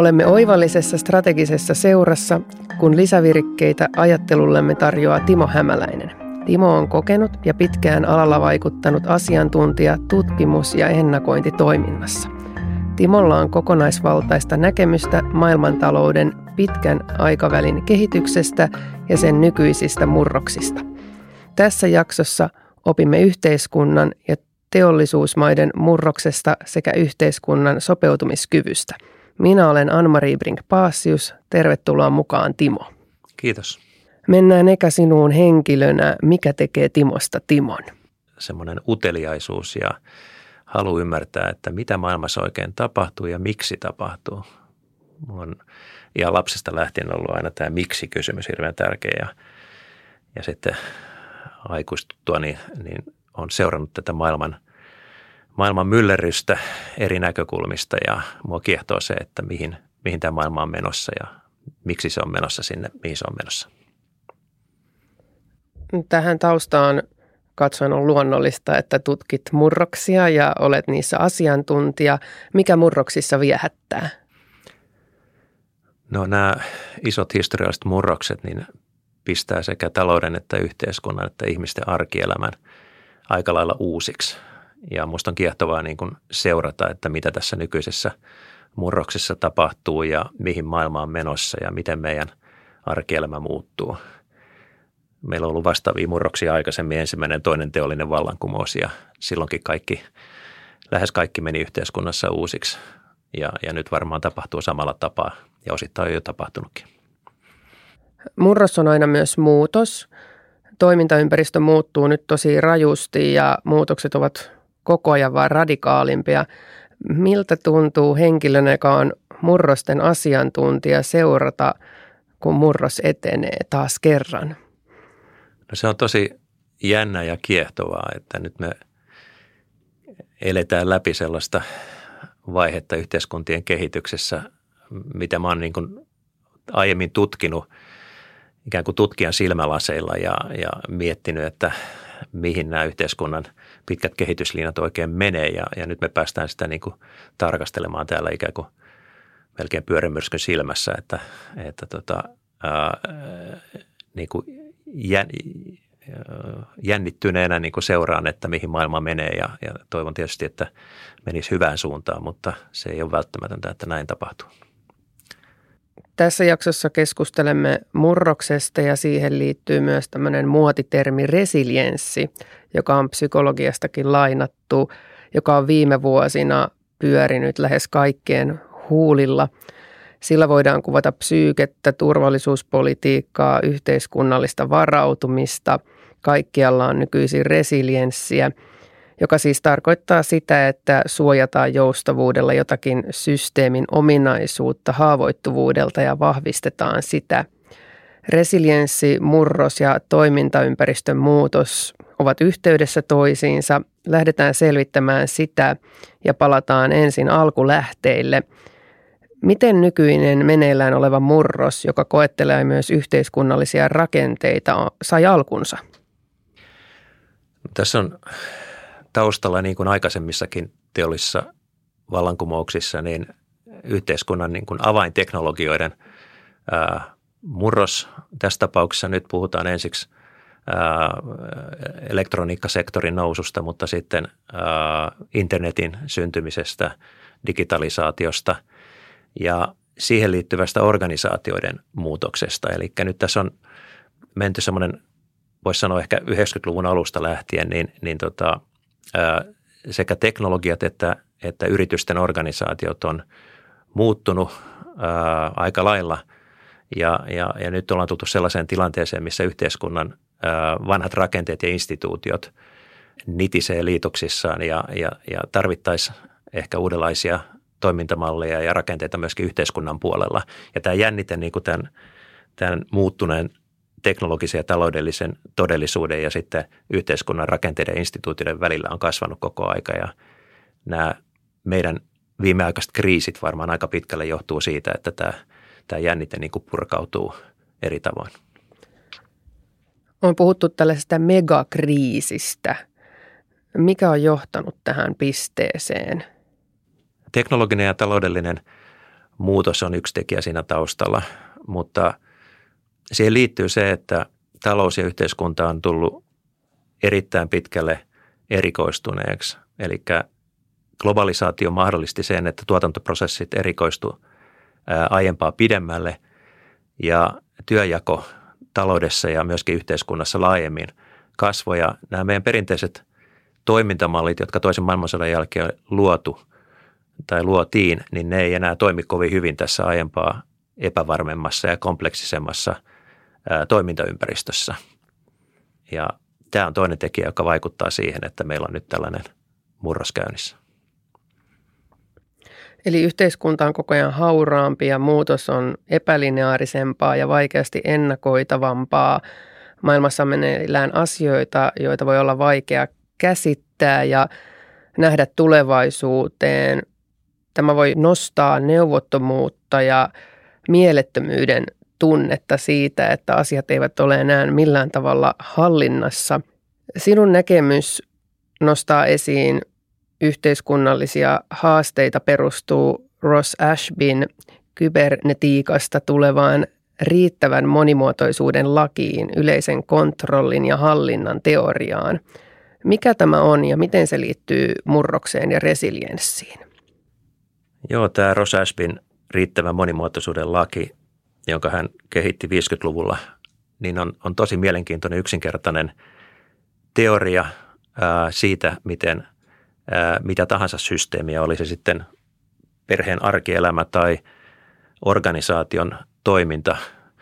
Olemme oivallisessa strategisessa seurassa, kun lisävirikkeitä ajattelullemme tarjoaa Timo Hämäläinen. Timo on kokenut ja pitkään alalla vaikuttanut asiantuntija tutkimus- ja ennakointitoiminnassa. Timolla on kokonaisvaltaista näkemystä maailmantalouden pitkän aikavälin kehityksestä ja sen nykyisistä murroksista. Tässä jaksossa opimme yhteiskunnan ja teollisuusmaiden murroksesta sekä yhteiskunnan sopeutumiskyvystä. Minä olen Ann-Marie Brink-Paasius. Tervetuloa mukaan, Timo. Kiitos. Mennään eka sinuun henkilönä. Mikä tekee Timosta Timon? Semmoinen uteliaisuus ja halu ymmärtää, että mitä maailmassa oikein tapahtuu ja miksi tapahtuu. Mulla on ihan lapsesta lähtien ollut aina tämä miksi-kysymys hirveän tärkeä ja sitten aikuistuttua niin olen seurannut tätä maailman myllerrystä eri näkökulmista ja mua kiehtoo se, että mihin tämä maailma on menossa ja miksi se on menossa sinne, mihin se on menossa. Tähän taustaan katsoen on luonnollista, että tutkit murroksia ja olet niissä asiantuntija. Mikä murroksissa viehättää? No nämä isot historialliset murrokset niin pistää sekä talouden että yhteiskunnan että ihmisten arkielämän aika lailla uusiksi. Ja musta on kiehtovaa niin kuin seurata, että mitä tässä nykyisessä murroksessa tapahtuu ja mihin maailma on menossa ja miten meidän arkielämä muuttuu. Meillä on ollut vastaavia murroksia aikaisemmin, ensimmäinen toinen teollinen vallankumous ja silloinkin lähes kaikki meni yhteiskunnassa uusiksi. Ja nyt varmaan tapahtuu samalla tapaa ja osittain on jo tapahtunutkin. Murros on aina myös muutos. Toimintaympäristö muuttuu nyt tosi rajusti ja muutokset ovat koko ajan vaan radikaalimpia. Miltä tuntuu henkilönä, joka on murrosten asiantuntija, seurata, kun murros etenee taas kerran? No se on tosi jännä ja kiehtovaa, että nyt me eletään läpi sellaista vaihetta yhteiskuntien kehityksessä, mitä mä oon niin kuin aiemmin tutkinut ikään kuin tutkijan silmälaseilla ja miettinyt, että mihin nämä yhteiskunnan pitkät kehityslinjat oikein menee. Ja nyt me päästään sitä niin kuin tarkastelemaan täällä ikään kuin melkein pyörremyrskyn silmässä, että niin kuin jännittyneenä niin kuin seuraan, että mihin maailma menee ja toivon tietysti, että menisi hyvään suuntaan, mutta se ei ole välttämätöntä, että näin tapahtuu. Tässä jaksossa keskustelemme murroksesta ja siihen liittyy myös tämmöinen muotitermi resilienssi, joka on psykologiastakin lainattu, joka on viime vuosina pyörinyt lähes kaikkien huulilla. Sillä voidaan kuvata psyykettä, turvallisuuspolitiikkaa, yhteiskunnallista varautumista. Kaikkialla on nykyisin resilienssiä, joka siis tarkoittaa sitä, että suojataan joustavuudella jotakin systeemin ominaisuutta haavoittuvuudelta ja vahvistetaan sitä. Resilienssi, murros ja toimintaympäristön muutos ovat yhteydessä toisiinsa. Lähdetään selvittämään sitä ja palataan ensin alkulähteille. Miten nykyinen meneillään oleva murros, joka koettelee myös yhteiskunnallisia rakenteita, sai alkunsa? Tässä on taustalla niin kuin aikaisemmissakin teollisissa vallankumouksissa niin yhteiskunnan niin kuin avainteknologioiden murros. Tässä tapauksessa nyt puhutaan ensiksi elektroniikkasektorin noususta, mutta sitten internetin syntymisestä, digitalisaatiosta ja siihen liittyvästä organisaatioiden muutoksesta. Eli nyt tässä on menty semmoinen, voisi sanoa ehkä 90-luvun alusta lähtien, sekä teknologiat että yritysten organisaatiot on muuttunut aika lailla ja nyt ollaan tultu sellaiseen tilanteeseen, missä yhteiskunnan vanhat rakenteet ja instituutiot nitisee liitoksissaan ja tarvittaisiin ehkä uudenlaisia toimintamalleja ja rakenteita myöskin yhteiskunnan puolella. Ja tämä jännite niin kuin tämän muuttuneen teknologisen ja taloudellisen todellisuuden ja sitten yhteiskunnan rakenteiden ja instituutioiden välillä on kasvanut koko aika ja nämä meidän viimeaikaiset kriisit varmaan aika pitkälle johtuu siitä, että tämä jännite niin kuin purkautuu eri tavoin. On puhuttu tällaisesta megakriisistä. Mikä on johtanut tähän pisteeseen? Teknologinen ja taloudellinen muutos on yksi tekijä siinä taustalla, mutta siihen liittyy se, että talous ja yhteiskunta on tullut erittäin pitkälle erikoistuneeksi. Eli globalisaatio mahdollisti sen, että tuotantoprosessit erikoistu aiempaa pidemmälle ja työnjako taloudessa ja myöskin yhteiskunnassa laajemmin kasvoi. Ja nämä meidän perinteiset toimintamallit, jotka toisen maailmansodan jälkeen luotiin, niin ne ei enää toimi kovin hyvin tässä aiempaa epävarmemmassa ja kompleksisemmassa toimintaympäristössä. Ja tämä on toinen tekijä, joka vaikuttaa siihen, että meillä on nyt tällainen murros käynnissä. Eli yhteiskunta on koko ajan hauraampi ja muutos on epälineaarisempaa ja vaikeasti ennakoitavampaa. Maailmassa meneillään asioita, joita voi olla vaikea käsittää ja nähdä tulevaisuuteen. Tämä voi nostaa neuvottomuutta ja mielettömyyden tunnetta siitä, että asiat eivät ole enää millään tavalla hallinnassa. Sinun näkemys nostaa esiin yhteiskunnallisia haasteita perustuu Ross Ashbyn kybernetiikasta tulevaan riittävän monimuotoisuuden lakiin, yleisen kontrollin ja hallinnan teoriaan. Mikä tämä on ja miten se liittyy murrokseen ja resilienssiin? Joo, tämä Ross Ashbyn riittävän monimuotoisuuden laki, jonka hän kehitti 50-luvulla, niin on tosi mielenkiintoinen yksinkertainen teoria siitä, miten mitä tahansa systeemiä, oli se sitten perheen arkielämä tai organisaation toiminta,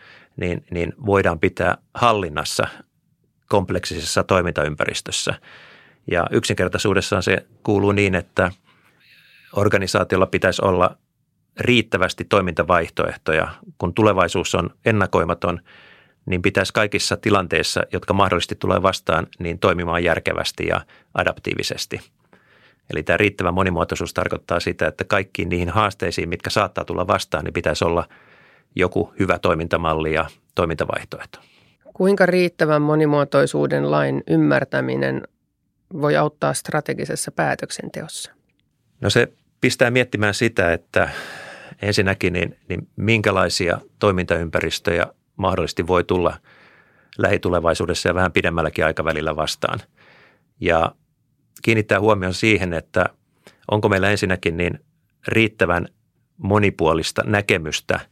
niin voidaan pitää hallinnassa kompleksisessa toimintaympäristössä. Ja yksinkertaisuudessaan se kuuluu niin, että organisaatiolla pitäisi olla riittävästi toimintavaihtoehtoja. Kun tulevaisuus on ennakoimaton, niin pitäisi kaikissa tilanteissa, jotka mahdollisesti tulee vastaan, niin toimimaan järkevästi ja adaptiivisesti. Eli tämä riittävä monimuotoisuus tarkoittaa sitä, että kaikkiin niihin haasteisiin, mitkä saattaa tulla vastaan, niin pitäisi olla joku hyvä toimintamalli ja toimintavaihtoehto. Kuinka riittävän monimuotoisuuden lain ymmärtäminen voi auttaa strategisessa päätöksenteossa? No se pistää miettimään sitä, että ensinnäkin niin minkälaisia toimintaympäristöjä mahdollisesti voi tulla lähitulevaisuudessa ja vähän pidemmälläkin aikavälillä vastaan. Ja kiinnittää huomioon siihen, että onko meillä ensinnäkin niin riittävän monipuolista näkemystä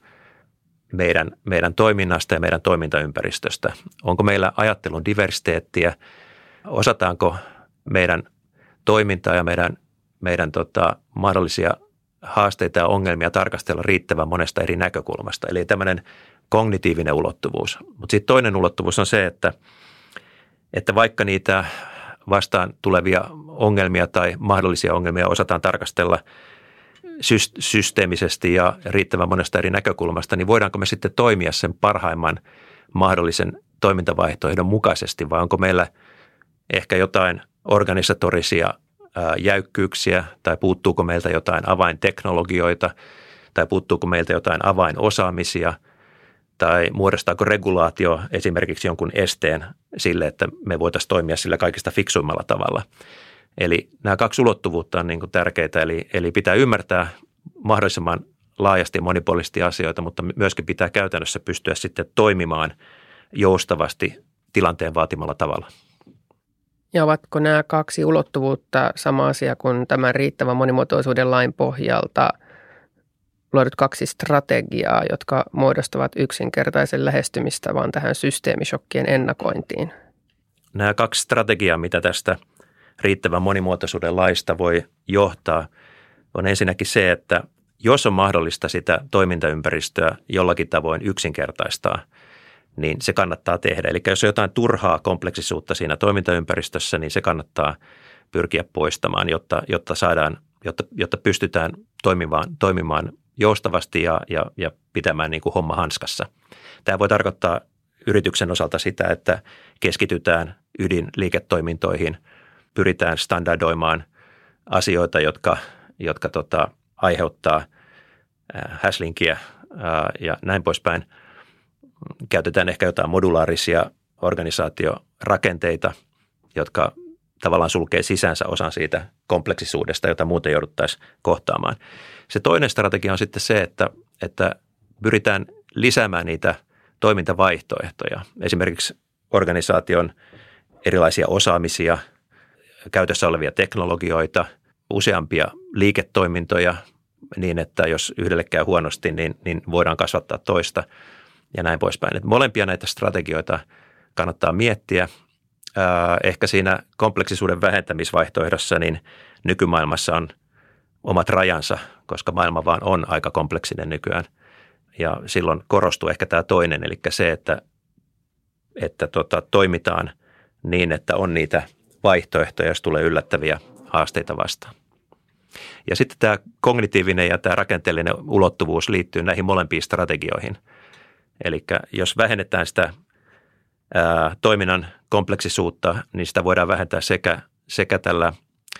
meidän toiminnasta ja meidän toimintaympäristöstä. Onko meillä ajattelun diversiteettiä, osataanko meidän toimintaa ja meidän mahdollisia haasteita ja ongelmia tarkastella riittävän monesta eri näkökulmasta. Eli tämmöinen kognitiivinen ulottuvuus. Mutta sitten toinen ulottuvuus on se, että vaikka niitä vastaan tulevia ongelmia tai mahdollisia ongelmia osataan tarkastella systeemisesti ja riittävän monesta eri näkökulmasta, niin voidaanko me sitten toimia sen parhaimman mahdollisen toimintavaihtoehdon mukaisesti vai onko meillä ehkä jotain organisatorisia jäykkyyksiä tai puuttuuko meiltä jotain avainteknologioita tai puuttuuko meiltä jotain avainosaamisia tai muodostaako regulaatio esimerkiksi jonkun esteen sille, että me voitaisiin toimia sillä kaikista fiksuimmalla tavalla. Eli nämä kaksi ulottuvuutta on niin kuin tärkeitä, eli pitää ymmärtää mahdollisimman laajasti ja monipuolisesti asioita, mutta myöskin pitää käytännössä pystyä sitten toimimaan joustavasti tilanteen vaatimalla tavalla. Ja ovatko nämä kaksi ulottuvuutta sama asia kuin tämän riittävän monimuotoisuuden lain pohjalta luodut kaksi strategiaa, jotka muodostavat yksinkertaisen lähestymistavan tähän systeemishokkien ennakointiin? Nämä kaksi strategiaa, mitä tästä riittävän monimuotoisuuden laista voi johtaa, on ensinnäkin se, että jos on mahdollista sitä toimintaympäristöä jollakin tavoin yksinkertaistaa, niin se kannattaa tehdä. Eli jos on jotain turhaa kompleksisuutta siinä toimintaympäristössä, niin se kannattaa pyrkiä poistamaan, jotta pystytään toimimaan joustavasti ja pitämään niin kuin homma hanskassa. Tämä voi tarkoittaa yrityksen osalta sitä, että keskitytään ydinliiketoimintoihin, pyritään standardoimaan asioita, jotka aiheuttaa häslinkiä ja näin poispäin. Käytetään ehkä jotain modulaarisia organisaatiorakenteita, jotka tavallaan sulkee sisänsä osan siitä kompleksisuudesta, jota muuten jouduttaisiin kohtaamaan. Se toinen strategia on sitten se, että pyritään lisäämään niitä toimintavaihtoehtoja. Esimerkiksi organisaation erilaisia osaamisia, käytössä olevia teknologioita, useampia liiketoimintoja niin, että jos yhdelle käy huonosti, niin voidaan kasvattaa toista ja näin poispäin. Et molempia näitä strategioita kannattaa miettiä. Ehkä siinä kompleksisuuden vähentämisvaihtoehdossa niin nykymaailmassa on omat rajansa, koska maailma vaan on aika kompleksinen nykyään. Ja silloin korostuu ehkä tämä toinen, eli se, että toimitaan niin, että on niitä vaihtoehtoja, jos tulee yllättäviä haasteita vastaan. Ja sitten tämä kognitiivinen ja tämä rakenteellinen ulottuvuus liittyy näihin molempiin strategioihin. Eli jos vähennetään sitä toiminnan kompleksisuutta, niin sitä voidaan vähentää sekä tällä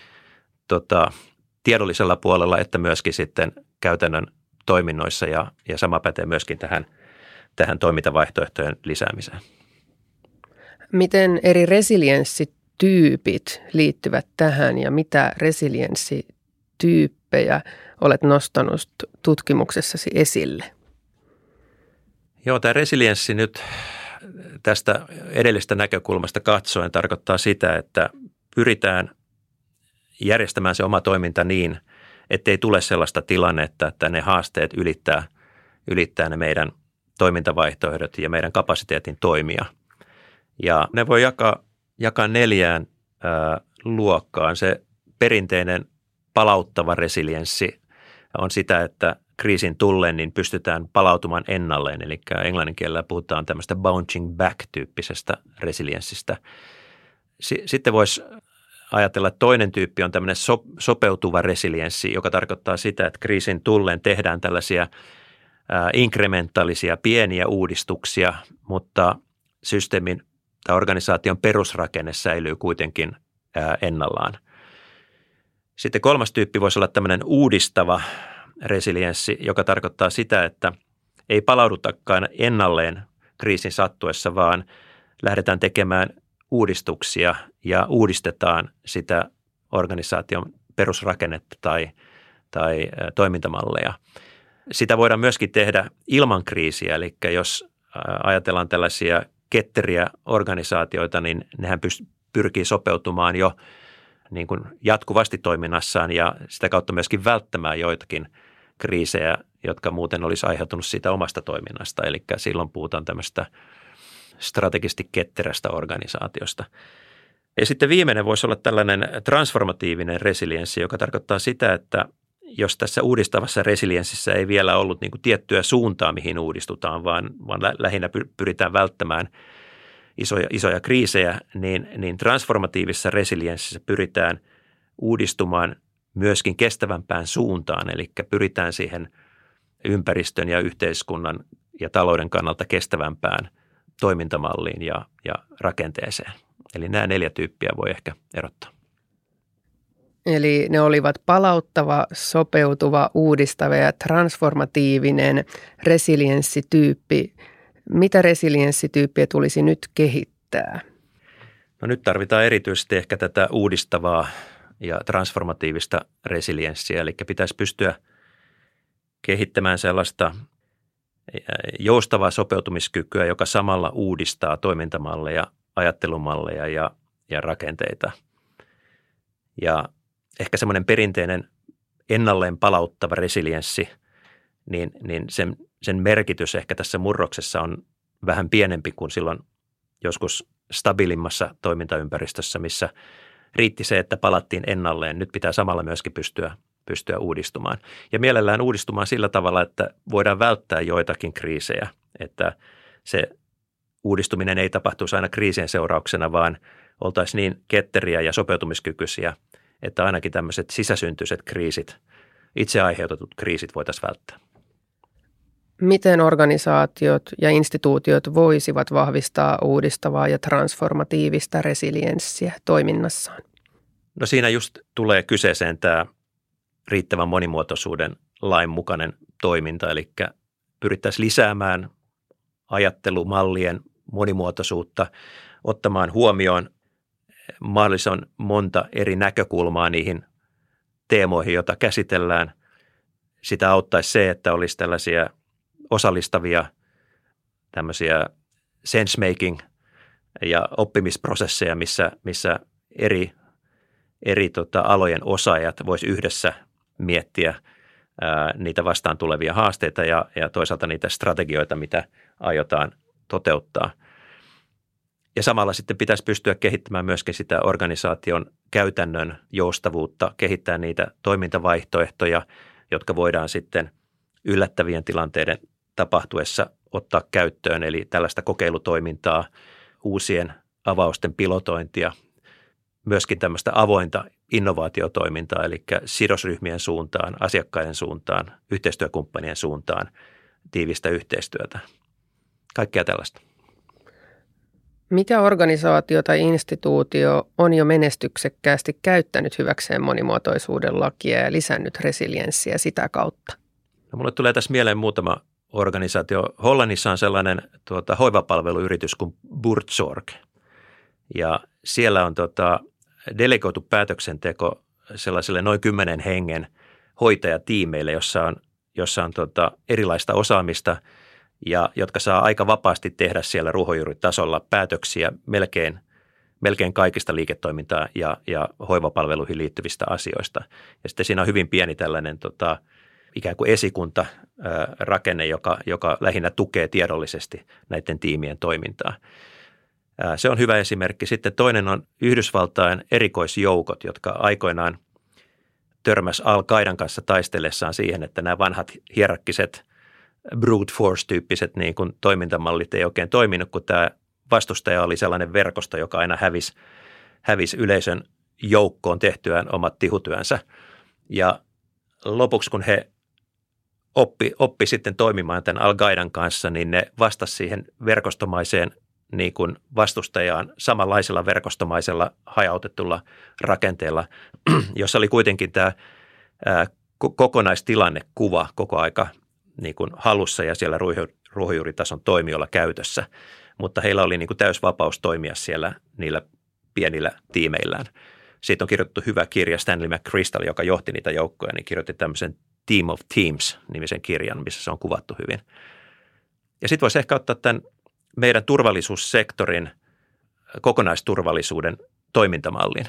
tiedollisella puolella että myöskin sitten käytännön toiminnoissa ja sama pätee myöskin tähän toimintavaihtoehtojen lisäämiseen. Miten eri resilienssityypit liittyvät tähän ja mitä resilienssityyppejä olet nostanut tutkimuksessasi esille? Joo, tämä resilienssi nyt tästä edellisestä näkökulmasta katsoen tarkoittaa sitä, että pyritään järjestämään se oma toiminta niin, ettei tule sellaista tilannetta, että ne haasteet ylittää ne meidän toimintavaihtoehdot ja meidän kapasiteetin toimia. Ja ne voi jakaa 4 luokkaan. Se perinteinen palauttava resilienssi on sitä, että kriisin tullen niin pystytään palautumaan ennalleen. Eli englannin kielellä puhutaan tämmöistä bouncing back-tyyppisestä resilienssistä. Sitten voisi ajatella, että toinen tyyppi on tämmöinen sopeutuva resilienssi, joka tarkoittaa sitä, että kriisin tullen tehdään tällaisia inkrementaalisia pieniä uudistuksia, mutta systeemin tai organisaation perusrakenne säilyy kuitenkin ennallaan. Sitten kolmas tyyppi voisi olla tämmöinen uudistava resilienssi, joka tarkoittaa sitä, että ei palaudutakaan ennalleen kriisin sattuessa, vaan lähdetään tekemään uudistuksia ja uudistetaan sitä organisaation perusrakennetta tai toimintamalleja. Sitä voidaan myöskin tehdä ilman kriisiä, eli jos ajatellaan tällaisia ketteriä organisaatioita, niin nehän pyrkii sopeutumaan jo niin kuin jatkuvasti toiminnassaan ja sitä kautta myöskin välttämään joitakin kriisejä, jotka muuten olisi aiheutunut siitä omasta toiminnasta. Eli silloin puhutaan tämmöistä strategisesti ketterästä organisaatiosta. Ja sitten viimeinen voisi olla tällainen transformatiivinen resilienssi, joka tarkoittaa sitä, että jos tässä uudistavassa resilienssissä ei vielä ollut niin kuin tiettyä suuntaa, mihin uudistutaan, vaan lähinnä pyritään välttämään isoja kriisejä, niin transformatiivisessa resilienssissä pyritään uudistumaan myöskin kestävämpään suuntaan, eli pyritään siihen ympäristön ja yhteiskunnan ja talouden kannalta kestävämpään toimintamalliin ja rakenteeseen. Eli nämä 4 tyyppiä voi ehkä erottaa. Eli ne olivat palauttava, sopeutuva, uudistava ja transformatiivinen resilienssityyppi. Mitä resilienssityyppiä tulisi nyt kehittää? No nyt tarvitaan erityisesti ehkä tätä uudistavaa ja transformatiivista resilienssiä, eli pitäisi pystyä kehittämään sellaista joustavaa sopeutumiskykyä, joka samalla uudistaa toimintamalleja, ajattelumalleja ja rakenteita. Ja ehkä semmoinen perinteinen ennalleen palauttava resilienssi, niin sen merkitys ehkä tässä murroksessa on vähän pienempi kuin silloin joskus stabiilimmassa toimintaympäristössä, missä riitti se, että palattiin ennalleen. Nyt pitää samalla myöskin pystyä uudistumaan. Ja mielellään uudistumaan sillä tavalla, että voidaan välttää joitakin kriisejä, että se uudistuminen ei tapahtuisi aina kriisien seurauksena, vaan oltaisiin niin ketteriä ja sopeutumiskykyisiä, että ainakin tämmöiset sisäsyntyiset kriisit, itse aiheutetut kriisit voitaisiin välttää. Miten organisaatiot ja instituutiot voisivat vahvistaa uudistavaa ja transformatiivista resilienssiä toiminnassaan? No siinä just tulee kyseeseen tämä riittävän monimuotoisuuden lain mukainen toiminta, eli pyrittäisiin lisäämään ajattelumallien monimuotoisuutta, ottamaan huomioon mahdollisimman monta eri näkökulmaa niihin teemoihin, joita käsitellään. Sitä auttaisi se, että olisi tällaisia osallistavia tämmöisiä sense-making ja oppimisprosesseja, missä eri alojen osaajat vois yhdessä miettiä niitä vastaan tulevia haasteita ja toisaalta niitä strategioita, mitä aiotaan toteuttaa. Ja samalla sitten pitäisi pystyä kehittämään myöskin sitä organisaation käytännön joustavuutta, kehittää niitä toimintavaihtoehtoja, jotka voidaan sitten yllättävien tilanteiden tapahtuessa ottaa käyttöön, eli tällaista kokeilutoimintaa, uusien avausten pilotointia, myöskin tämmöistä avointa innovaatiotoimintaa, eli sidosryhmien suuntaan, asiakkaiden suuntaan, yhteistyökumppanien suuntaan, tiivistä yhteistyötä. Kaikkea tällaista. Mikä organisaatio tai instituutio on jo menestyksekkäästi käyttänyt hyväkseen monimuotoisuuden lakia ja lisännyt resilienssiä sitä kautta? No, mulle tulee tässä mieleen muutama organisaatio. Hollannissa on sellainen hoivapalveluyritys kuin Buurtzorg. Ja siellä on delegoitu päätöksenteko sellaiselle noin 10 hengen hoitajatiimeille, jossa on erilaista osaamista ja jotka saa aika vapaasti tehdä siellä ruohonjuuritasolla päätöksiä melkein kaikista liiketoimintaa ja hoivapalveluihin liittyvistä asioista. Ja sitten siinä on hyvin pieni tällainen ikään kuin esikunta rakenne, joka lähinnä tukee tiedollisesti näiden tiimien toimintaa. Se on hyvä esimerkki. Sitten toinen on Yhdysvaltain erikoisjoukot, jotka aikoinaan törmäsi Al-Qaidan kanssa taistellessaan siihen, että nämä vanhat hierarkkiset brute force-tyyppiset niin kuin toimintamallit ei oikein toiminut, kun tämä vastustaja oli sellainen verkosto, joka aina hävisi yleisön joukkoon tehtyään omat tihutyönsä. Ja lopuksi, kun he oppi sitten toimimaan tämän Al-Qaidan kanssa, niin ne vastasi siihen verkostomaiseen niin kuin vastustajaan samanlaisella verkostomaisella hajautetulla rakenteella, jossa oli kuitenkin tämä kokonaistilannekuva koko aika niin kuin halussa ja siellä ruohonjuuritason toimijoilla käytössä, mutta heillä oli niin kuin täys vapaus toimia siellä niillä pienillä tiimeillään. Siitä on kirjoitettu hyvä kirja, Stanley McChrystal, joka johti niitä joukkoja, niin kirjoitti tämmöisen Team of Teams-nimisen kirjan, missä se on kuvattu hyvin. Ja sitten voisi ehkä ottaa tämän meidän turvallisuussektorin kokonaisturvallisuuden toimintamallin,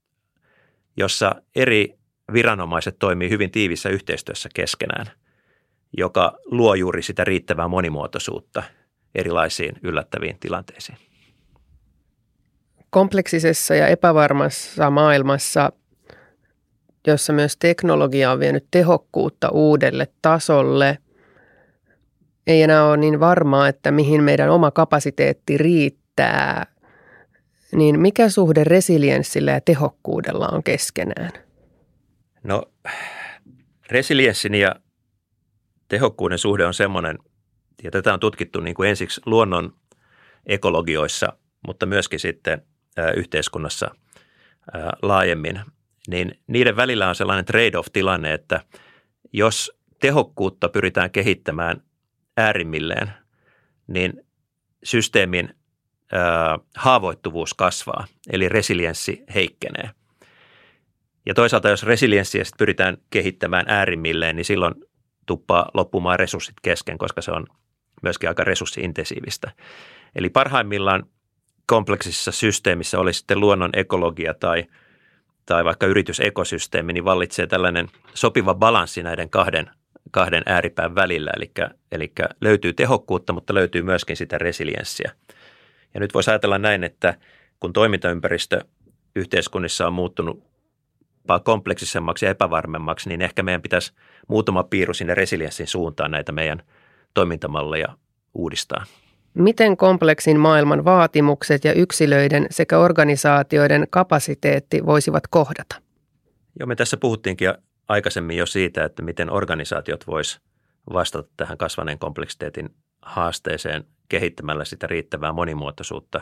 jossa eri viranomaiset toimii hyvin tiivissä yhteistyössä keskenään, joka luo juuri sitä riittävää monimuotoisuutta erilaisiin yllättäviin tilanteisiin. Kompleksisessa ja epävarmassa maailmassa, jossa myös teknologia on vienyt tehokkuutta uudelle tasolle, ei enää ole niin varmaa, että mihin meidän oma kapasiteetti riittää, niin mikä suhde resilienssillä ja tehokkuudella on keskenään? No, resilienssin ja tehokkuuden suhde on semmoinen, ja tätä on tutkittu niin kuin ensiksi luonnon ekologioissa, mutta myöskin sitten yhteiskunnassa laajemmin, niin niiden välillä on sellainen trade-off-tilanne, että jos tehokkuutta pyritään kehittämään äärimmilleen, niin systeemin haavoittuvuus kasvaa, eli resilienssi heikkenee. Ja toisaalta, jos resilienssiä pyritään kehittämään äärimmilleen, niin silloin tuppaa loppumaan resurssit kesken, koska se on myöskin aika resurssi-intensiivistä. Eli parhaimmillaan kompleksisessa systeemissä oli sitten luonnon ekologia tai vaikka yritysekosysteemi, niin vallitsee tällainen sopiva balanssi näiden kahden ääripään välillä. Eli löytyy tehokkuutta, mutta löytyy myöskin sitä resilienssiä. Ja nyt voisi ajatella näin, että kun toimintaympäristö yhteiskunnissa on muuttunut kompleksisemmaksi ja epävarmemmaksi, niin ehkä meidän pitäisi muutama piirru sinne resilienssin suuntaan näitä meidän toimintamalleja uudistaa. Miten kompleksin maailman vaatimukset ja yksilöiden sekä organisaatioiden kapasiteetti voisivat kohdata? Joo, me tässä puhuttiinkin aikaisemmin jo siitä, että miten organisaatiot vois vastata tähän kasvaneen kompleksiteetin haasteeseen kehittämällä sitä riittävää monimuotoisuutta.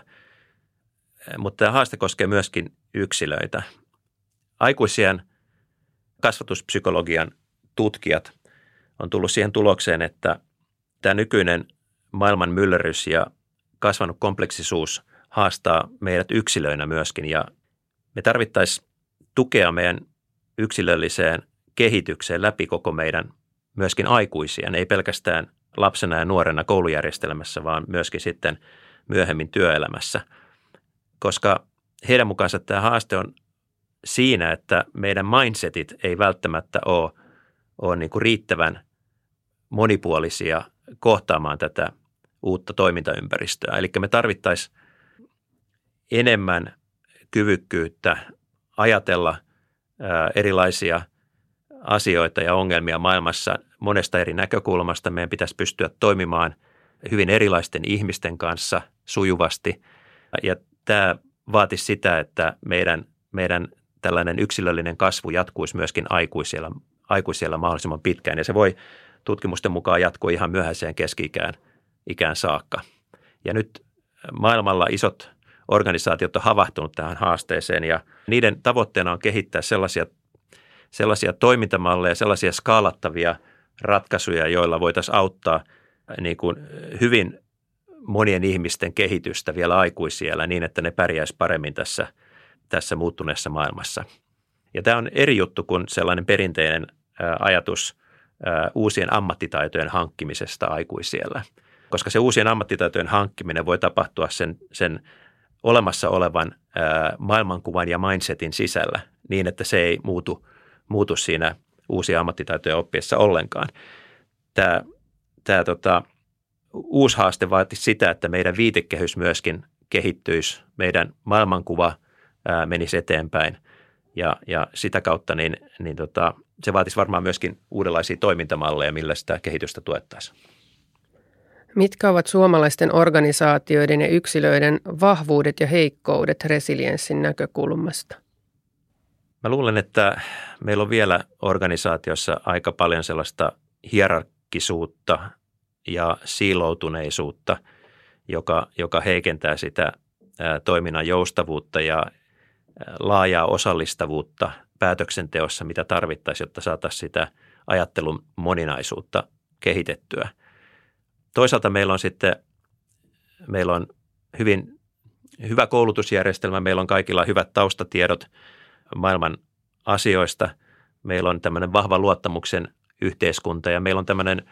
Mutta tämä haaste koskee myöskin yksilöitä. Aikuisien kasvatuspsykologian tutkijat on tullut siihen tulokseen, että tämä nykyinen maailman myllerrys ja kasvanut kompleksisuus haastaa meidät yksilöinä myöskin Me tarvittaisiin tukea meidän yksilölliseen kehitykseen läpi koko meidän myöskin aikuisien, ei pelkästään lapsena ja nuorena koulujärjestelmässä, vaan myöskin sitten myöhemmin työelämässä. Koska heidän mukaansa tämä haaste on siinä, että meidän mindsetit ei välttämättä ole niin kuin riittävän monipuolisia kohtaamaan tätä uutta toimintaympäristöä. Eli me tarvittaisiin enemmän kyvykkyyttä ajatella erilaisia asioita ja ongelmia maailmassa monesta eri näkökulmasta. Meidän pitäisi pystyä toimimaan hyvin erilaisten ihmisten kanssa sujuvasti. Ja tämä vaatisi sitä, että meidän tällainen yksilöllinen kasvu jatkuisi myöskin aikuisiellä mahdollisimman pitkään. Ja se voi tutkimusten mukaan jatkua ihan myöhäiseen keski-ikään saakka. Ja nyt maailmalla isot organisaatiot on havahtunut tähän haasteeseen ja niiden tavoitteena on kehittää sellaisia toimintamalleja, sellaisia skaalattavia ratkaisuja, joilla voitaisiin auttaa niin kuin hyvin monien ihmisten kehitystä vielä aikuisiellä niin, että ne pärjäisi paremmin tässä muuttuneessa maailmassa. Ja tämä on eri juttu kuin sellainen perinteinen ajatus uusien ammattitaitojen hankkimisesta aikuisiellä, koska se uusien ammattitaitojen hankkiminen voi tapahtua sen olemassa olevan maailmankuvan ja mindsetin sisällä niin, että se ei muutu siinä uusia ammattitaitoja oppiessa ollenkaan. Tämä uusi haaste vaati sitä, että meidän viitekehys myöskin kehittyisi, meidän maailmankuva menisi eteenpäin ja sitä kautta se vaatisi varmaan myöskin uudenlaisia toimintamalleja, millä sitä kehitystä tuettaisiin. Mitkä ovat suomalaisten organisaatioiden ja yksilöiden vahvuudet ja heikkoudet resilienssin näkökulmasta? Mä luulen, että meillä on vielä organisaatiossa aika paljon sellaista hierarkkisuutta ja siiloutuneisuutta, joka heikentää sitä toiminnan joustavuutta ja laajaa osallistavuutta päätöksenteossa, mitä tarvittaisiin, jotta saataisiin sitä ajattelun moninaisuutta kehitettyä. Toisaalta meillä on hyvin hyvä koulutusjärjestelmä, meillä on kaikilla hyvät taustatiedot maailman asioista, meillä on tämmöinen vahva luottamuksen yhteiskunta ja meillä on tämmöinen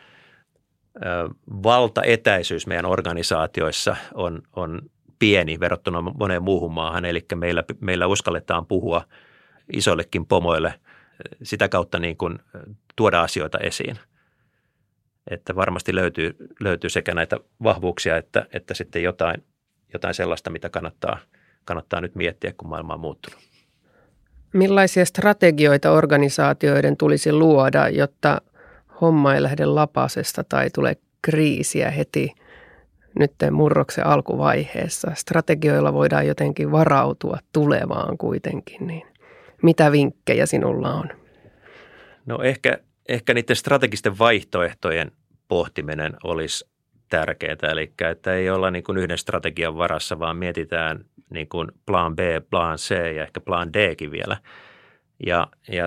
valtaetäisyys meidän organisaatioissa on pieni verrattuna moneen muuhun maahan, eli meillä uskalletaan puhua isoillekin pomoille sitä kautta niin kuin tuoda asioita esiin. Että varmasti löytyy sekä näitä vahvuuksia että sitten jotain sellaista, mitä kannattaa nyt miettiä, kun maailma on muuttunut. Millaisia strategioita organisaatioiden tulisi luoda, jotta homma ei lähde lapasesta tai tule kriisiä heti nyt murroksen alkuvaiheessa? Strategioilla voidaan jotenkin varautua tulevaan kuitenkin, niin mitä vinkkejä sinulla on? No ehkä niiden strategisten vaihtoehtojen pohtiminen olisi tärkeää, eli että ei olla niin kuin yhden strategian varassa, vaan mietitään niin kuin plan B, plan C ja ehkä plan Dkin vielä. Ja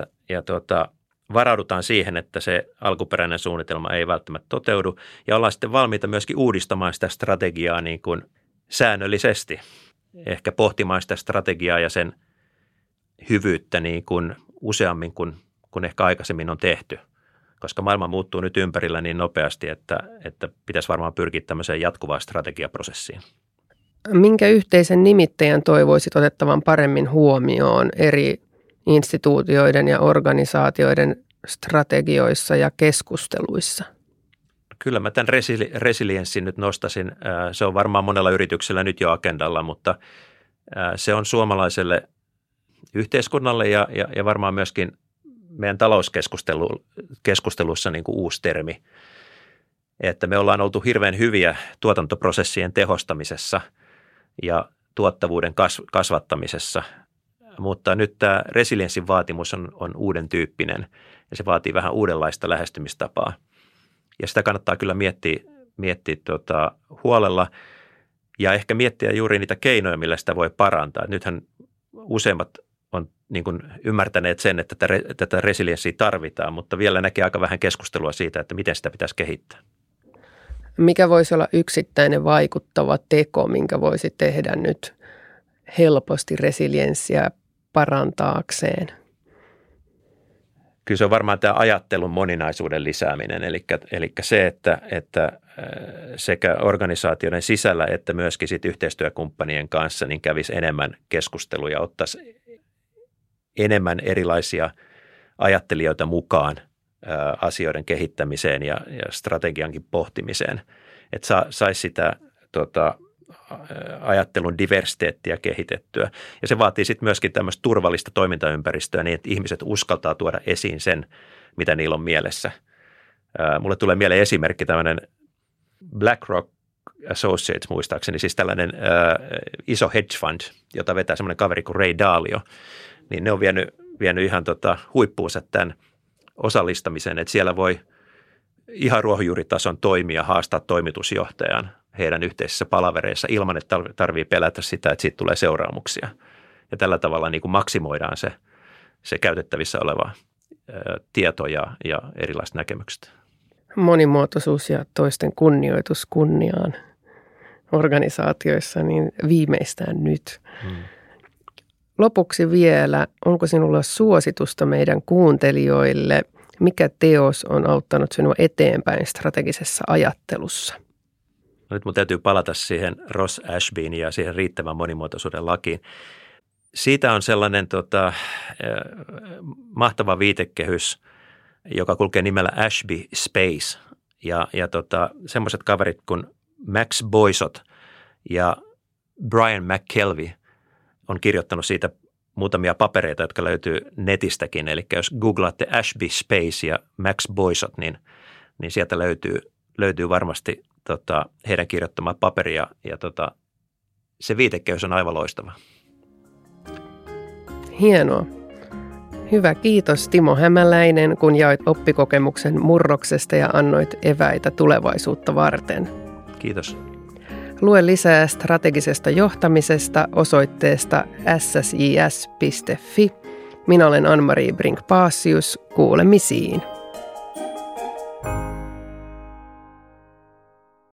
varaudutaan siihen, että se alkuperäinen suunnitelma ei välttämättä toteudu ja ollaan sitten valmiita myöskin uudistamaan sitä strategiaa niin kuin säännöllisesti. Ehkä pohtimaan sitä strategiaa ja sen hyvyyttä niin kuin useammin kuin ehkä aikaisemmin on tehty, koska maailma muuttuu nyt ympärillä niin nopeasti, että pitäisi varmaan pyrkiä tämmöiseen jatkuvaan strategiaprosessiin. Minkä yhteisen nimittäjän toivoisit otettavan paremmin huomioon eri instituutioiden ja organisaatioiden strategioissa ja keskusteluissa? Kyllä mä tämän resilienssin nyt nostaisin. Se on varmaan monella yrityksellä nyt jo agendalla, mutta se on suomalaiselle yhteiskunnalle ja varmaan myöskin meidän talouskeskustelussa niin kuin uusi termi. Että me ollaan oltu hirveän hyviä tuotantoprosessien tehostamisessa ja tuottavuuden kasvattamisessa, mutta nyt tämä resilienssin vaatimus on uuden tyyppinen ja se vaatii vähän uudenlaista lähestymistapaa. Ja sitä kannattaa kyllä miettiä huolella ja ehkä miettiä juuri niitä keinoja, millä sitä voi parantaa. Nythän useimmat on niin kuin ymmärtäneet sen, että tätä resilienssiä tarvitaan, mutta vielä näkee aika vähän keskustelua siitä, että miten sitä pitäisi kehittää. Mikä voisi olla yksittäinen vaikuttava teko, minkä voisi tehdä nyt helposti resilienssiä parantaakseen? Kyllä se on varmaan tämä ajattelun moninaisuuden lisääminen, eli se, että sekä organisaatioiden sisällä että myöskin sit yhteistyökumppanien kanssa niin kävisi enemmän keskusteluja, ottaisi enemmän erilaisia ajattelijoita mukaan asioiden kehittämiseen ja strategiankin pohtimiseen, että saisi sitä ajattelun diversiteettiä kehitettyä. Ja se vaatii sitten myöskin tämmöistä turvallista toimintaympäristöä niin, että ihmiset uskaltaa tuoda esiin sen, mitä niillä on mielessä. Mulle tulee mieleen esimerkki tämmöinen BlackRock Associates muistaakseni, siis tällainen iso hedge fund, jota vetää semmoinen kaveri kuin Ray Dalio, niin ne on vienyt ihan huippuunsa tämän osallistamisen, että siellä voi ihan ruohonjuuritason toimia haastaa toimitusjohtajan heidän yhteisissä palavereissa ilman, että tarvii pelätä sitä, että siitä tulee seuraamuksia. Ja tällä tavalla niin kuin maksimoidaan se käytettävissä oleva tieto ja erilaiset näkemykset. Monimuotoisuus ja toisten kunnioitus kunniaan organisaatioissa, niin viimeistään nyt. Lopuksi vielä, onko sinulla suositusta meidän kuuntelijoille? Mikä teos on auttanut sinua eteenpäin strategisessa ajattelussa? No nyt mun täytyy palata siihen Ross Ashbyin ja siihen riittävän monimuotoisuuden lakiin. Siitä on sellainen mahtava viitekehys, joka kulkee nimellä Ashby Space. Ja semmoiset kaverit kuin Max Boisot ja Brian McKelvey on kirjoittanut siitä muutamia papereita, jotka löytyy netistäkin. Eli jos googlaatte Ashby Space ja Max Boisot, niin sieltä löytyy varmasti heidän kirjoittamaa paperia ja se viitekehys on aivan loistava. Hienoa. Hyvä, kiitos Timo Hämäläinen, kun jaoit oppikokemuksen murroksesta ja annoit eväitä tulevaisuutta varten. Kiitos. Lue lisää strategisesta johtamisesta osoitteesta ssis.fi. Minä olen Ann-Marie Brink-Paasius. Kuulemisiin.